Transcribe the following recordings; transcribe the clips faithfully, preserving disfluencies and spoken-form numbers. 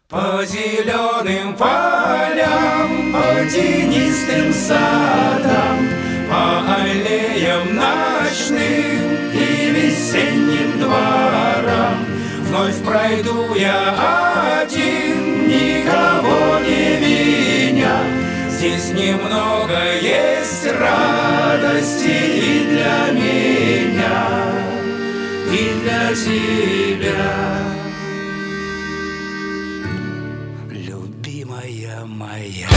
По зеленым полям, по тенистым садам, по аллеям ночным и весенним дворам вновь пройду я один, никого не виня. Здесь немного есть радости и для меня, и для тебя, любимая моя.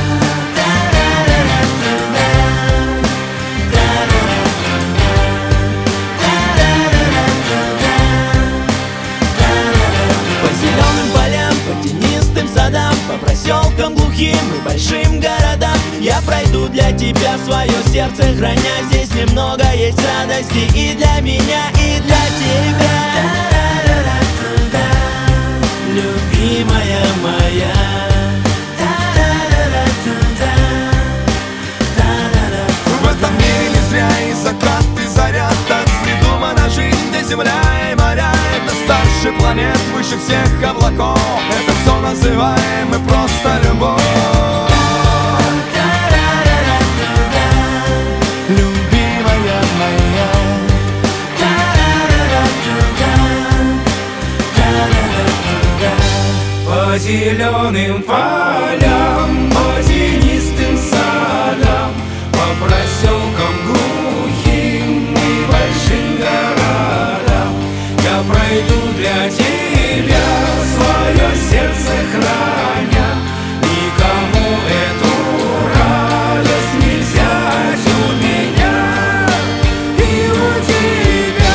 По зеленым полям, по тенистым садам, по проселкам глухим и большим городам я пройду для тебя свое сердце храня. Здесь немного есть радости и для меня, и для тебя, любимая моя. В этом мире не зря и закат, и заря. Так придумана жизнь, где земля и моря. Это старше планет, выше всех облаков. Это все называем мы просто любовь. Любимая моя. По зеленым полям, по тенистым садам, по проселкам глухим и большим городам я пройду для тебя, свое сердце храня. Никому эту радость нельзя у меня и у тебя,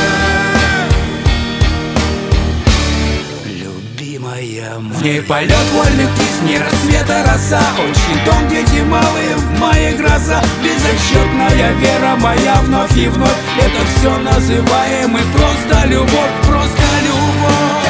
любимая моя. В ней полет вольных птиц, не рассвета роса, очень дом, дети малые, в мае гроза. Безотчетная вера моя вновь и вновь. Это все называем мы просто любовь, просто любовь.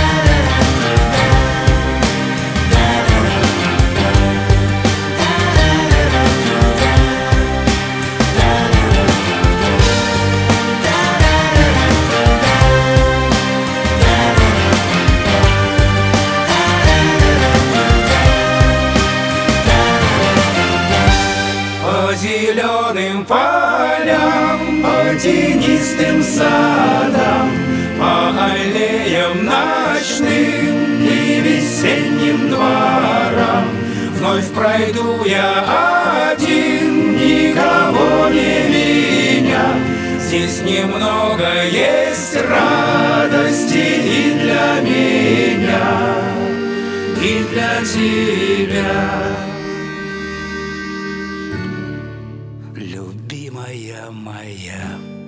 По зеленым полям, по тенистым садам, по аллеям ночным и весенним дворам вновь пройду я один, никого не виня. Здесь немного есть радости и для меня, и для тебя, любимая моя.